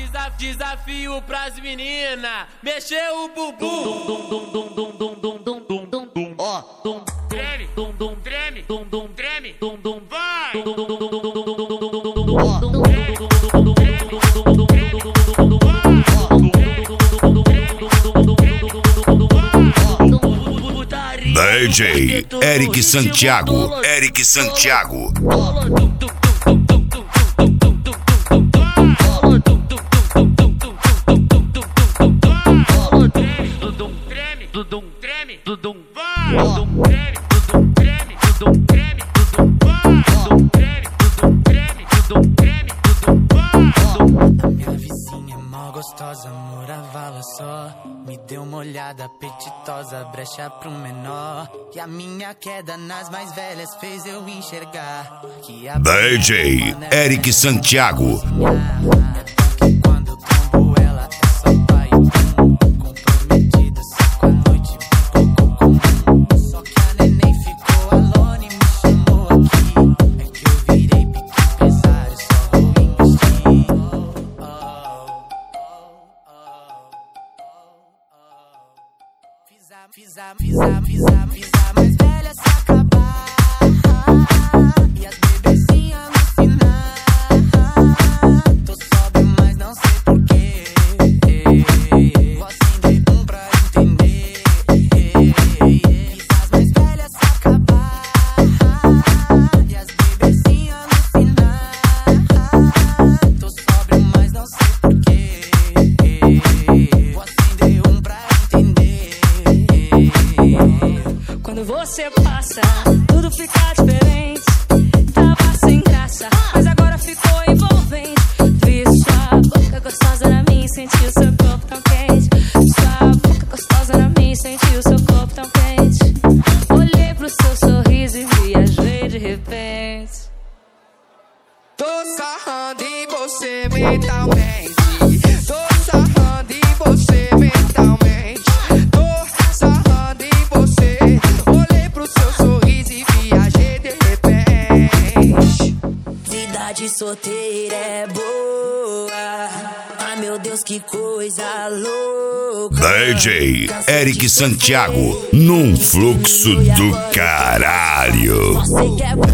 Desafio pras meninas, mexeu o bumbum. Ó, Treme, treme, treme, vai. DJ Eric Santiago. Eric Santiago. Minha vizinha é mó gostosa, morava lá só. Me deu uma olhada apetitosa, brecha pro menor. E a minha queda nas mais velhas fez eu enxergar que a DJ Eric Santiago. quando eu tombo ela é só pai comprometida só com a noite, ficou comum. Só que a neném ficou alone e me chamou aqui. É que eu virei pique empresário, só vou investir. Fiz a mais velha se acabar e as bebezinhas alucinar. Tô sóbrio, mas não sei porquê. Vou acender um pra entender. Fiz as mais velhas se acabar e as bebezinhas alucinar. Tô sóbrio, mas não sei porquê. Vou acender um pra entender. Quando você passa, tudo fica diferente. Tava sem graça, mas agora ficou envolvente. Vi sua boca gostosa na minha, senti o seu corpo tão quente. Sua boca gostosa na minha, senti o seu corpo tão quente. Olhei pro seu sorriso e viajei de repente. Tô sarrando em você mentalmente. Tô sarrando em você mentalmente. Tô sarrando em você. Olhei pro seu sorriso e viajei de repente. Vida de solteira é boa. Ai meu Deus, que coisa louca. DJ Eric Santiago. Num fluxo do caralho. Você que é boa.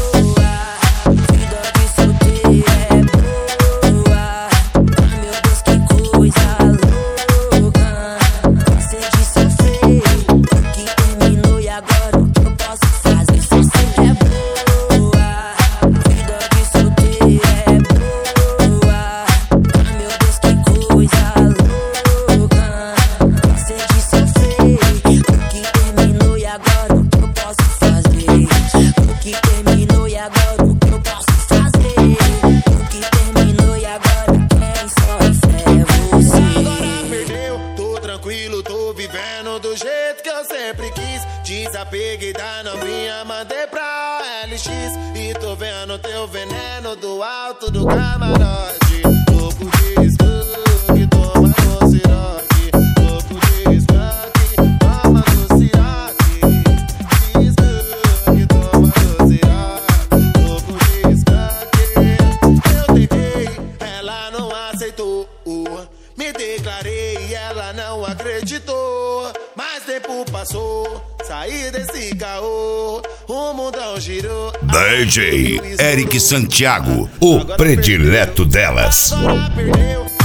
Vida de solteira é boa. Ai meu Deus, que coisa louca. Você de sofrer, que terminou e agora o que eu posso fazer? Você que é boa. Vida de solteira é boa. Ai meu Deus, que coisa louca. Você de sofrer, que terminou e agora o que eu posso fazer? O que terminou e agora o que eu posso fazer? O que terminou e agora quem sofre é você. Agora perdeu, tô tranquilo, tô vivendo do jeito que eu sempre quis. Desapeguei da novinha, mandei pra LX. E tô vendo teu veneno do alto do camarote. Topo de skunk, toma no siroque. Topo de skunk, toma no siroque. De skunk, toma no siroque. Topo de skunk. Eu tentei, ela não aceitou. Me declarei e ela não acreditou. Mas tempo passou, saí desse caô. O mundão girou. DJ Eric Santiago. O predileto delas. Agora perdeu.